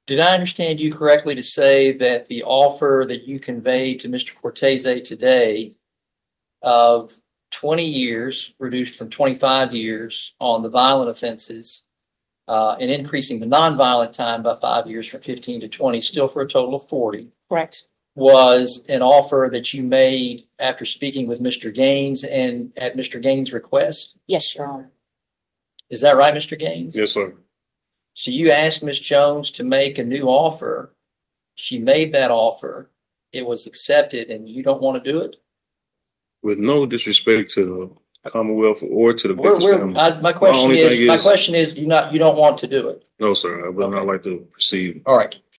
Did I understand you correctly to say that the offer that you conveyed to Mr. Cortese today of 20 years, reduced from 25 years on the violent offenses, and increasing the nonviolent time by 5 years from 15 to 20, still for a total of 40, Correct. was an offer that you made after speaking with Mr. Gaines and at Mr. Gaines' request? Yes, Your Honor. Is that right, Mr. Gaines? Yes, sir. So you asked Ms. Jones to make a new offer. She made that offer. It was accepted and you don't want to do it? With no disrespect to the Commonwealth or to the We're, Vickers we're, family. my question only is, thing my is- question is, you don't want to do it. No, sir. I would Okay. not like to proceed. All right.